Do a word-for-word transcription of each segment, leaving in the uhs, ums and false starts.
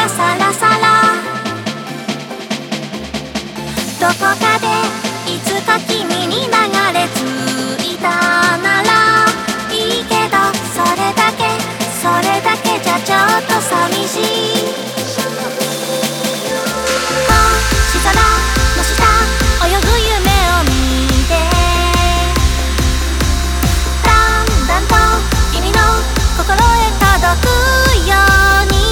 がサラサラ。どこかでいつか君に流れ着いたならいいけど、それだけそれだけじゃちょっと寂しい。星空の下泳ぐ夢を見て、だんだんと君の心へ届くように、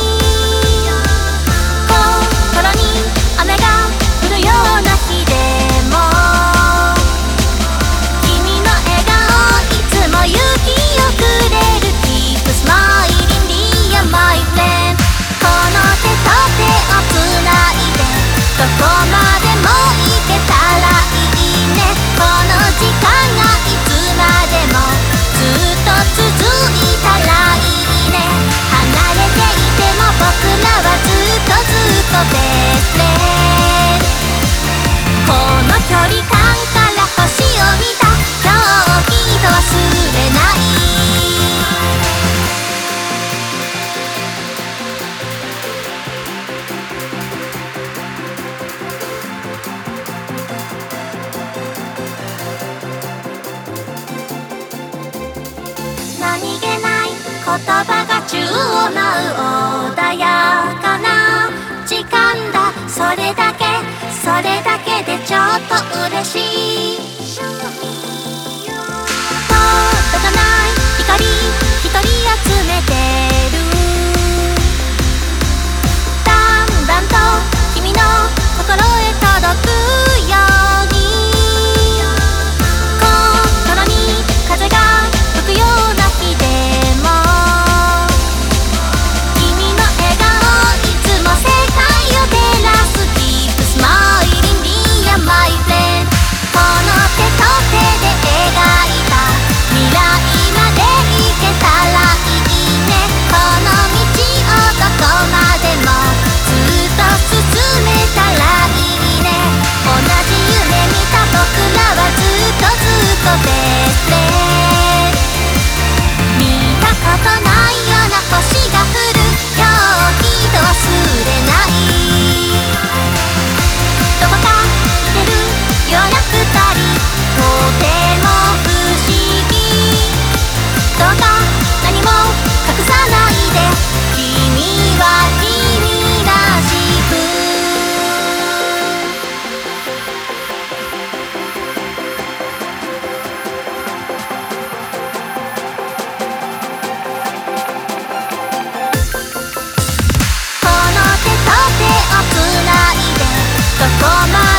心に雨が降るような日でも君の笑顔いつも勇気をくれる。 Keep smiling dear my friend。 この手と手をつないでどこまでも行けたらいいね。この時間がいつまでもずっと続いたらいいね。離れていても僕らはずっとずっとベストフレンド。この距離感から星を見た今日きっと忘れない。何気ない言葉が宙を舞う穏やかな時間だ。それだけそれだけでちょっと嬉しい。届かない光一人集めてる。だんだんと君の心へ届くように、心に風が吹くような日でも君の笑顔いつも世界を照らす。 Keep smiling dear my friend。 この手と手で描いた未来まで行けたらいいね。この道をどこまでもずっと進めたらいいね。同じ夢見た僕らはずっとずっとベストフレンド。見たことないような星が降る今日きっと忘れない。どこか似てるような二人とても不思議。どうか何も隠さないで君は君らしく。この手と手をつないでどこまで